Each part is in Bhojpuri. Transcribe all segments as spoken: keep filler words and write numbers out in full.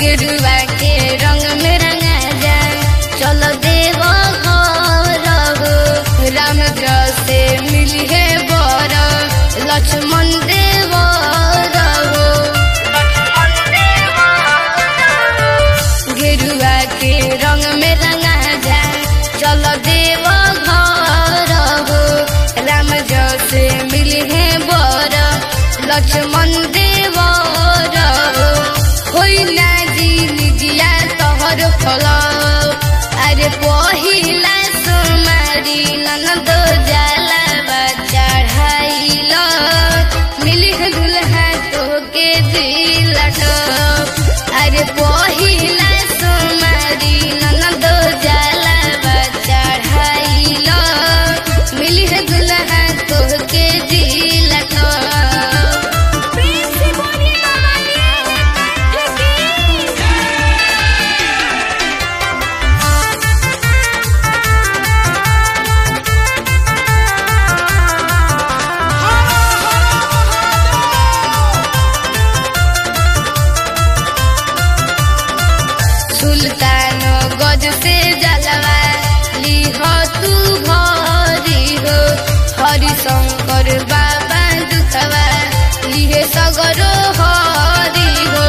गिरुआ के रंग में रंगा जाए चल देव घर हो राम से मिली है बर लक्ष्मण देव हो गिरुआ के रंग में रंगा जाए चल देव घर हो राम से मिली है बर लक्ष्मण देव होइना जिया तोहर फल अरे पहिला सुमारी ननद जाला चढ़ाइल मिली दुल्हा तोके दिलट अरे पहिला सुमारी ननद जाला चढ़ाइल मिली दुल्हा तोके दिलट सुल्तान गज से जलवा लीह तू भरी हो हरि शंकर बाबा दुखवा लिहे सगरो हरि हो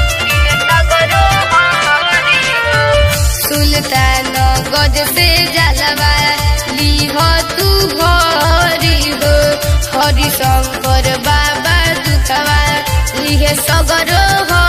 सुल्तान गज से जलवा लीह तू भरी हो हरि शंकर बाबा दुखवा लिहे सगरो